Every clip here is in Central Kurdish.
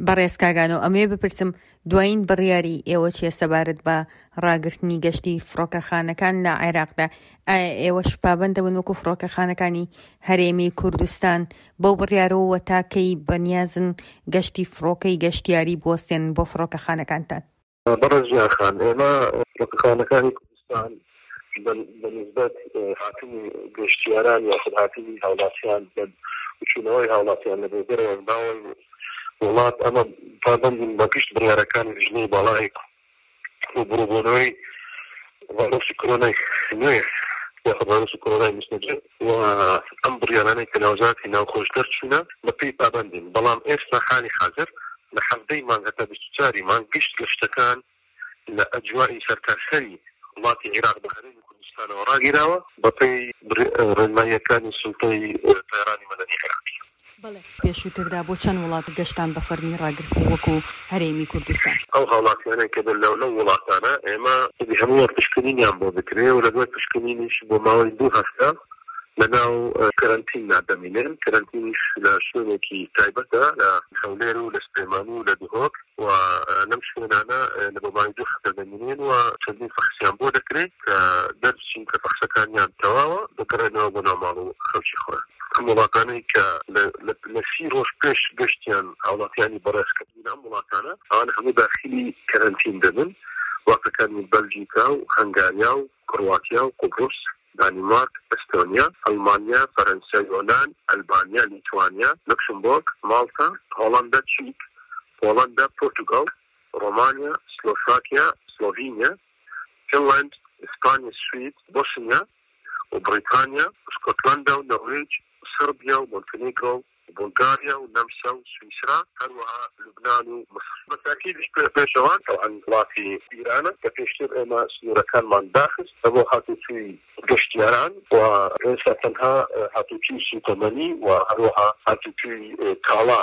بەڕێز کاگانۆ ئەمێ بپرسم دوایین بڕیاری ئێوە چیە سەبارەت بە ڕاگررتنی گەشتی فڕۆکەخانەکان لە عێراقدا؟ ئایا ئێوەش پابەندەبن وەکو فڕۆکەخانەکانی هەرێمی کوردستان بەو بڕیارەوە تاکەی بەنیازن گەشتی فڕۆکەی گەشتیاری بوەستێن بۆ فڕۆکەخانەکانتان؟ بەڕێز ژیانخان، ئێمە فڕۆکەخانەکانی کوردستان بەنسبەت هاتنی گەشتیاران یاخود هاتنی هاوڵاتیان بچوونەوەی هاوڵاتیان لە بێدەرەوە باوەی وڵات ئەمە پابەندین بە پشت بڕیارەکانی ژنەی باڵای بڕووبوونەوەی ڤایرۆسی کۆرۆنای نوێ یاخود ڤایرۆسی کۆرۆنای مستەجد و ئەم بڕیارانەی کە ناوزاتی ناوخۆش دەرچوونە بەپێی پابەندین. بەڵام ئێستا حالی حاضر لە هەفتەی مانگ هەتا 24 مانگ گەشتەکان لە ئەجوای سەرتاسەری وڵاتی عێراق بە هەرێمی کوردستانەوە ڕاگیراوە بەپێی ڕێنماییەکانی سوڵتەی تایرانی مەدەنی عێراقی. پێشووتردا بۆ چەند وڵات گەشتان بە فەرمی ڕاگرت وەکو هەرێمی کوردستان؟ ئەو هاوڵاتیانەی کە لەو وڵاتانە ئێمە هەموو پشکنینیان بۆ بکرێ و لە دوای پشکنینیش بۆ ماوەی 2 هەفتە لەناو کەرەنتین دەمینێن. کەرەنتینیش لە شوێنێکی تایبەتە لە هەولێر و لە سلێمان و لە دوهۆک و لەم شوێنانە لە بۆماوەی 2 هەفتە دەمینێن و چەندین فەخسیان بۆ دەکرێت کە دەرچین کە فەخسەکانیان تەواوە دەگەڕێنەوە بۆ ناو ماڵ و خەڵکی خۆیان. ئەم وڵاتانەی کە لە 30 ڕۆژ پێش گەشتیان هاوڵاتیانی بەڕێزکردن ئەم وڵاتانە ئەوان هەموو داخلی کەرەنتین دەبن، وڵاتەکانی بەلجیکا و هەنگاریا و کرواتیا و قوبڕوس، دانیمارک، ئەستۆنیا، ئەڵمانیا، فەرەنسا، یۆنان، ئەلبانیا، لیتوانیا، لوکسمبۆرگ، ماڵتا، هۆڵەندا، چیک، پۆڵەندا، پۆرتوگال، ڕۆمانیا، سلۆڤاکیا، سلۆڤینیا، فینلاند، ئیسپانیا، سوید، بۆسنیا و بریتانیا، سکۆتلەندا و نەروێج، سربیا و مۆنتێنیگرۆ، بولغاریا و نەمسا و سویسرا، هەروەها لوبنان و مصر. بەتاکیدش پێشەوان ئەوان وڵاتی ئیرانە کە پێشتر ئێمە سنوورەکانمان داخست بۆ هاتوچووی گەشتیاران و ئێستا تەنها هاتوچووی سوتەمەنی و هەروەها هاتوچووی کاڵا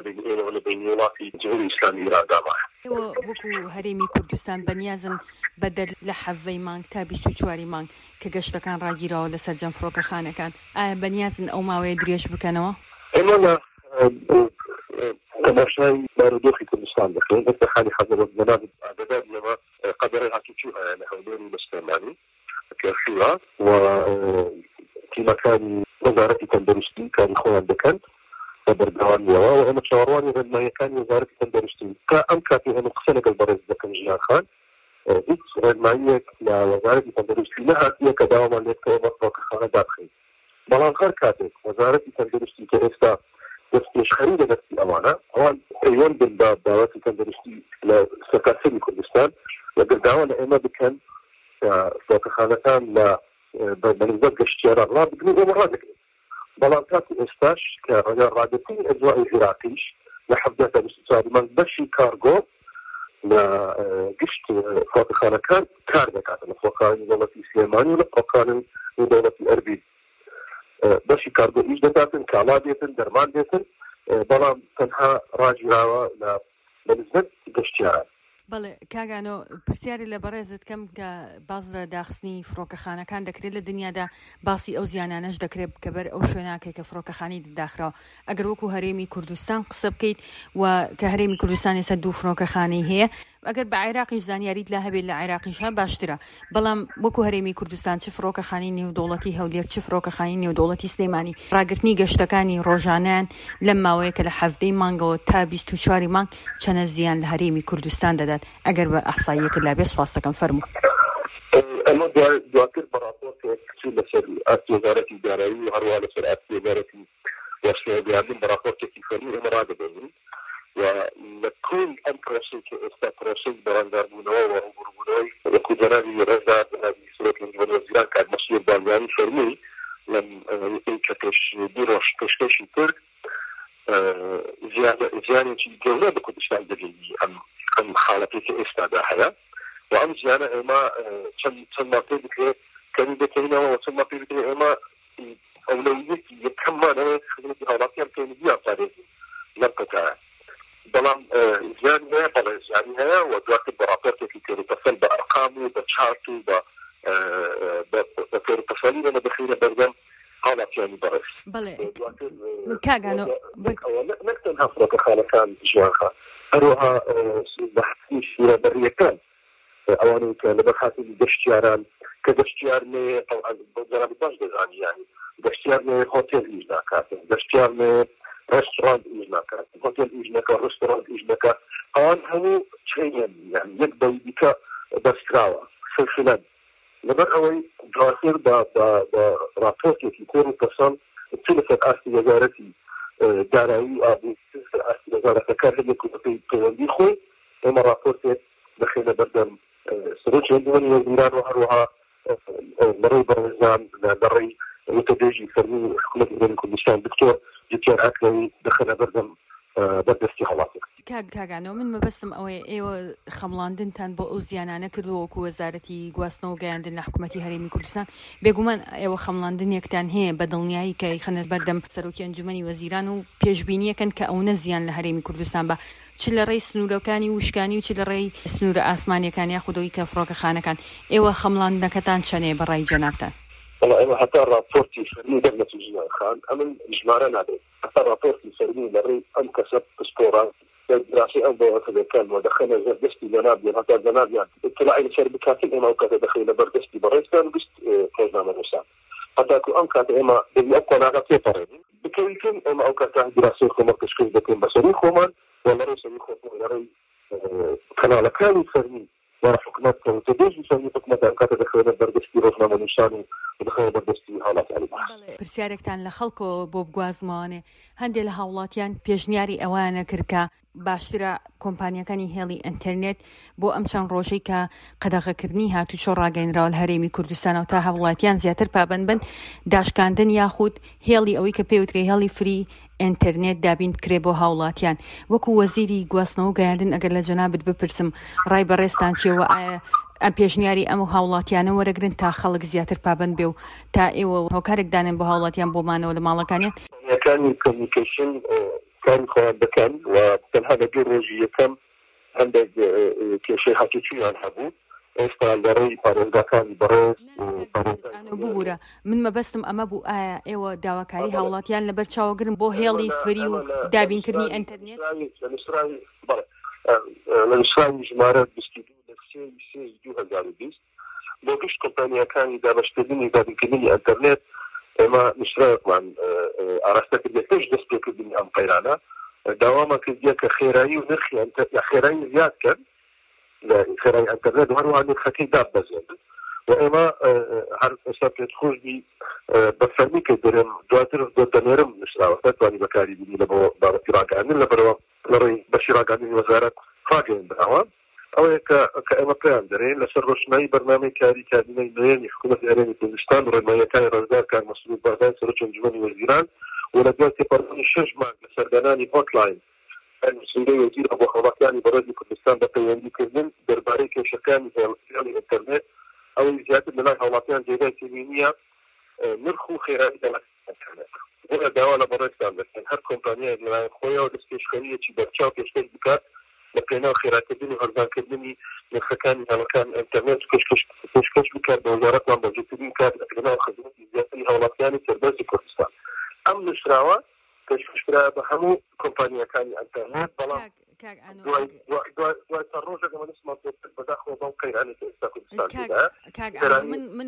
لە بینی وڵاتی جمهوری ئیسلامی ئیران دامایە. ئێوە وەکو هەرێمی کوردستان بەنیازن بەدەر لە حەڤەی مانگ تا 24 مانگ کە گەشتەکان ڕاگیرەوە لە سەرجەم فڕۆکەخانەکان، ئایا بەنیازن ئەو ماوەیە درێژ بکەنەوە؟ ئێمە لە تەماشای بارودۆخی کوردستان دەکەین بەس حالی حەزر بەنابێت ئادەدار لەمە قەدەرەی هاتوچوو هەیە لە هەولێر و لە سلێمانی کەرخیوە و تیمەکانی وەزارەتی تەندروستی کاری خۆیان دەکەن بە بەردەوامیەوە و ئێمە چاوەڕوانی ڕێنماییەکانی وەزارەتی تەندروستی کە ئەم کاتی هەموو قسە لەگەڵ بەڕێز دەکەن ژیانخان هیچ ڕێنماییەک لە وەزارەتی تەندروستی نەهاتیە کە داوامان لێت کەەوە بە فڕۆکەخانە دابخەین. بەڵام هەر کاتێک وەزارەتی تەندروستی کە ئێستا دەستپێشخەری لە دەستی ئەوانە ئەوان پەیوەند بن بە داواتی تەندروستی لە سەرتاسەری کوردستان لەگەڵ داوا لە ئێمە بکەن فڕۆکەخانەکان لە بەنسبەت گەشتیاران ڕابگرن ئێمە ڕادەگرین. بەڵام کاتی ئێستاش کە ڕاگررتنی ئەجوای عێراقیش لە 24 مانگ بەشی کارگۆ لە گشت فڕۆکەخانەکان کار دەکاتن لە فڕۆکەخانەی دەوڵەتی سلێمانی و لە فڕۆکەخانەی دەوڵەتی ئەربیل بەشی کارگۆیش دەکاتن، کاڵا دێتن، دەرمان دێتن، بەڵام تەنها ڕاگیراوە لە بەنسبەت گەشتیاران. بەڵێ کاگانۆ پرسیاری لە بەڕێزت کەم کە باز لە داخستنی فڕۆکەخانەکان دەکرێت لە دنیادا باسی ئەو زیانانەش دەکرێت کە بەر ئەو شوێناکەی کە فڕۆکەخانی داخراوە. ئەگەر وەکو هەرێمی کوردستان قسە بکەیت و کە هەرێمی کوردستان ێستا 2 فڕۆکەخانەی هەیە، ئەگەر بە عێراقیش زانیاریت لا هەبێت لە عێراقیشە باشترە، بەڵام وەکو هەرێمی کوردستان چ فڕۆکەخانی نێودەوڵەتی هەولێر چ فڕۆکەخانی نێودەوڵەتی سلێمانی ڕاگررتنی گەشتەکانی ڕۆژانیان لەم ماوەیە کە لە هەفتەی مانگەوە تا 24 مانگ چەنە زیان لە هەرێمی کوردستان دەدات؟ ئەگەر بە ئەحساییەکە لابێ سپاس دەکەم فەرموو. ئەمە دواتر بە ڕاپۆرتێک لەسەر ئەرکی وەزارەتی دارایی و هەروە لەسەر ئەرکی وەزارەتی وەسایەدیاردن بە ڕاپۆرتێکی فەرمی ئێمە ڕادەبێنین و لە کۆل ئەم پرۆسەی کە ئێستا پرۆسەی بەڕێنداربوونەوە و ڕووبەربوونەوەی وەکو جەنابی ڕێزدار جەنابی سەرۆک وەزیران کات مەسئول بانیانی فەرمووی لەم کە پێش 2 ڕۆژ پێشکەشی کرد زیانێکی گەورە بە کوردستان دەگەیی ئەم حاڵەتی کە ئێستادا هەیە و ئەم زیانە ئێمە چەند ماپێ بکرێت کەمی دەکەینەوە و چەند ماپێ بکرێت ئێمە ئەولەویەتی یەکەممانەوە خزمەتی هاوڵاتیان پێی بیان پارێزین لەم قەتایە. بەڵام زیانی هەیە، بەڵێ زیانی هەیە و دواتر بە ڕاپۆرتێکی تێروتەسەل بە ئەرقام و بە چارت و بە تێروتەسەلی لەمە دەخینە بەردەم حاڵاتیانی بەڕێز. بەڵێ کاگانۆ نەک تەنها فڕۆکەخانەکان ژیانخان هەروەها بەحثی سوورەبەریەکان ئەوانەی کە لەبەر خاتری گەشتیاران کە گەشتیارنێ بۆ جەنابەت باش دەزانی یانی گەشتیارنێ هۆتێل ئیش ناکاتن گەشتیارنێ رستوران ئیش ناکاتن هۆتێل ئیش نەکات ڕستۆران ئیش نەکات ئەوان هەموو چێنن یانی یەک بە دیکە دەستکراوە سلسلەن لەبەر ئەوەی دواتر بە راپۆرتێکی کۆر و پەسەند لەسەر ئاستی وەزارەتی دارایی و ئابووری ئاستی وەزارەتەکان هەیە کوتەکەی پەیوەندی خۆی ئێمە راپۆرتێک دەخێنە بەردەم سەرۆکی هەندووەری وەزیران و هەروەها بەڕێی بەڕێزان لەڕێی وتەبێژی فەرمی حکوومەتی هەرێمی کوردستان دکتۆر جوتیار ئاکرەوی دەخێنە بەردەم بەردەستی هەڵاتێک. کاگانەوە من مەبەستم ئەوەیە ئێوە خەمڵاندنتان بۆ ئەو زیانانە کردووە وەکو وەزارەتی گواستنەوە گەیاندن لە حکوومەتی هەرێمی کوردستان بێگومان ئێوە خەمڵاندنێکتان هەیە بە دڵنیایی کە خەنە بەردەم سەرۆکی ئەنجومەنی وەزیران و پێشبینیەکەن کە ئەوە زیان لە هەرێمی کوردستان بە چ لە ڕێی سنوورەکانی وشکانی و چ لە ڕێی سنوورە ئاسمانیەکان یاخودەوەی کە فڕۆکەخانەکان ئێوە خەمڵاندنەکەتان چەنێ بەڕای جەنابتان؟ والله حتى رابورتي فرمي دولة الجنان خان أمن إجماعنا عليه حتى رابورتي فرمي لري أم كسب بسبورا دراسي أو بوقت كان ودخلنا زردستي جنابيا حتى جنابيا اطلاعي لشركاتي إما وقت دخلنا بردستي بريس كان بست كوزنا من وسام حتى كو أم كات إما باللي أقوى ناقصي طريقين بكويكم إما وقت دراسي خمر تشكيل بكين بسري خمان ولا رئيس يخوفون لري كان كانوا فرمي وراح حكومات كوتديج يسوي حكومات أنكات دخلنا بردستي روزنا من وسام ودخلنا بردستي حالات على البحر. پرسیارێکتان لە خەڵکەوە بۆ بگوازمانێ هەندێک لە هاوڵاتیان پێشنیاری ئەوانە کرد کە باشترە کۆمپانیەکانی هێڵی ئینتەرنێت بۆ ئەم چەند ڕۆژەی کە قەدەغەکردنی هاتوچۆ ڕاگەیەنراوە لە هەرێمی کوردستانەوە تا هاوڵاتیان زیاتر پابەند بن داشکاندن یاخود هێڵی ئەوەی کە پێوترێ هێڵی فری ئینتەرنێت دابین بکرێ بۆ هاوڵاتیان وەکو وەزیری گواستنەوە و گەیاندن ئەگەر لە جەنابەت بپرسم ڕای بەڕێستان چێوە ئەم پێشنیاری ئەم هاوڵاتیانە وەرەگرن تا خەڵک زیاتر پابەند بێ و تا ئێوە هۆکارێک دانن بۆ هاوڵاتیان بۆمانەوە لە ماڵەکانیان یەکانی کۆمیونیکیشن کاری خۆیان دەکەن و تەنها لە دوو ڕۆژی یەکەم هەندێک کێشەی هاتوچویان هەبوو ئێستا لەڕێی پارێزگاکانی بەڕێز ببوورە من مەبەستم ئەمە بوو ئایا ئێوە داواکاری هاوڵاتیان لەبەر چاوەگرن بۆ هێڵی فری و دابینکردنی ئینتەرنێت لە نووسراوی ژمارە 2020 بۆ گشت کۆمپانیەکانی دابەشکردنی دابینکردنی ئینتەرنێت ئێمە نووسراوەکمان ئاراستە کردێ پێش دەست پێکردنی ئەم قەیرانە داوامان کردیە کە خێرایی و نرخی خێرایی زیاد کرد لە خێرایی ئینتەرنێت و هەروەها نرخەکەی دابەزێنن و ئێمە هەر ئێستا پێشخۆشبی بە فەرمی کە دەرێن دواتر دەنێرم نووسراوەکە توانی بەکاری بینی لە بۆ بابەتی ڕاگەاندن لەبەرەوە لەڕێی بەشی ڕاگەاندنی وەزارەت ڕاگەیەندراوە ئەوەیە کە ئێمە پێیان دەرێن لەسەر ڕۆشنایی بەرنامەی کاری کابینەی نوێنی حکوومەتی هەرێمی کوردستان ڕێنماییەکانی ڕێزدار کار مەسئول بەردان سەرۆکی ئەنجومەنی وەزیران و لە دوای تێپەڕبوونی 6 مانگ لە سەردانانی هۆتلاین سندەی وەزیر بۆ هاوڵاتیانی بەڕێزی کوردستان بە پەیوەندیکردن دەربارەی کێشەکانی هێڵی ئینتەرنێت ئەوەی زیاتر لە لای هاوڵاتیان جێگای تێبینیە نرخ و خێرایی ئینتەرنێت بۆ داوا لە بەڕێزتان دەکەن هەر کۆمپانیای لەلایەن خۆیەوە دەست پێشخەریەکی بەرچاو پێشکەش بکات لە پێناو خێراکردنی و هەرزانکردنی نرخەکانی هەڵەکان ئینتەرنێت پێشکەش بکات بە وەزارەتمان بەجێکردنی کات لەپێناو خزمەتی زیاتری هاوڵاتیانی سەربەرزی کوردستان ئەم نووسراوە پێشکەشکرا بە هەموو کۆمپانیەکانی ئینتەرنێت بەڵام دوای چەند ڕۆژێک ئەمە دەستمان پێ بەداخەوە بەو قەیرانی کە ئێستا کوردستان من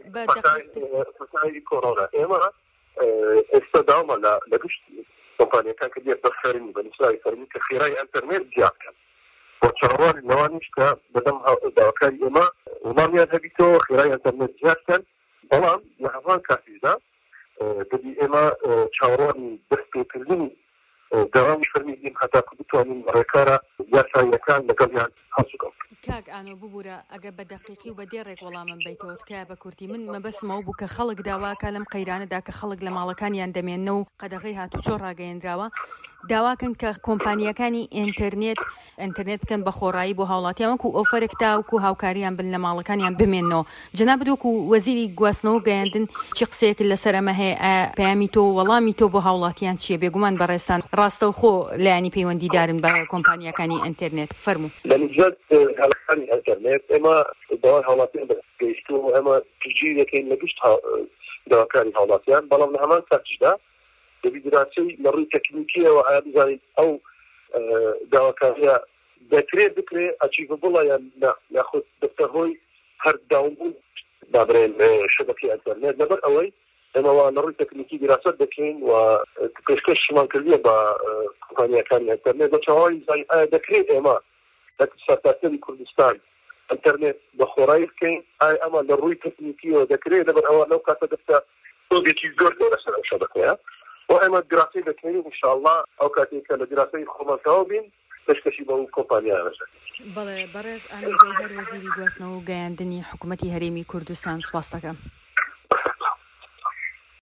بە کۆڕۆنا ئێمە ئێستا داوامە لە گشت کۆمپانیەکان کە دیێت بە فەرمی بە نووسراوی فەرمی کە خێرای ئینتەرنێت زیاد بکەن بۆ چاوەڕوانی لەوانیش کە بەدەم داواکاری ئێمە وڵامیان هەبیتەوە خێرای ئینتەرنێت زیاد بکەن بەڵام لە هەمان کاتیشدا دەبی ئێمە چاوەڕوانی دەست پێکردنی داوامی فەرمی دین هەتا بتوانین ڕێکارە یاساییەکان لەگەڵیان هەڵسوکەوت کاک ئانۆ ببوورە ئەگە بە دەقیقی و بە دێڕێک وەڵامم بیتەوە تکایە بە کورتی من مەبەسمەوە بوو کە خەڵک داواکە لەم قەیرانەدا کە خەڵک لە ماڵەکانیان دەمێننە و قەدەغەی هاتوچۆ ڕاگەیەندراوە داواکەن کە کۆمپانیەکانی ئینتەرنێت بکەن بە خۆڕایی بۆ هاوڵاتیان وەکو ئۆفەرێک تاوەکو هاوکاریان بن لە ماڵەکانیان بمێننەوە جەنابەت وەکو وەزیری گواستنەوە گەیاندن چی قسەیەک لەسەر ئەمە هەیە پەیامی تۆ وەڵامی تۆ بۆ هاوڵاتیان چییە بێگومان بەڕێستان ڕاستەوخۆ لایانی پەیوەندیدارن بە کۆمپانیەکانی ئینتەرنێت فەرموو لەنیجات هەڵەکانی ئینتەرنێت ئێمە داوای هاوڵاتیان گەیشتووە ئێمە پژی دەکەین لە گشت داواکاری هاوڵاتیان بەڵام لە هەمان کاتیشدا دەبی دراسی لە ڕووی تەکنیکیەوە ئایا بزانین ئەو داواکاریە دەکرێت بکرێت ئەچیڤبڵە یاخود دەکتە هۆی هەرداومبوون بابرێن شبکەی ئەنتەرنێت لەبەر ئەوەی ئێمەوە لە ڕووی تەکنیکی دیراسەت دەکەین و پێشکەشمان کردووە بە کۆمپانیەکانی ئەنتەرنێت بە چاوەڕی زای ئایا دەکرێت ئێمە لە سەرتاسەری کوردستان ئەنتەرنێت بە خۆڕایی بکەین ئایا ئەمە لە ڕووی تەکنیکیەوە دەکرێت لەبەر ئەوە لەو کاتە دەستە تۆگێکی زۆر لەسەر ئەو شەبەکەیە و ئێمە دراسی دەکەین ئینشاءالله ئەو کاتێککە لە دراسی خۆمانتەوە بین پێشکەشی بە کۆمپانیانەژە. بەڵێ بەڕێز ئامیر جەوهەر وەزیری گواستنەوە و گەیاندنی حکوومەتی هەرێمی کوردستان سوپاس دەکەم.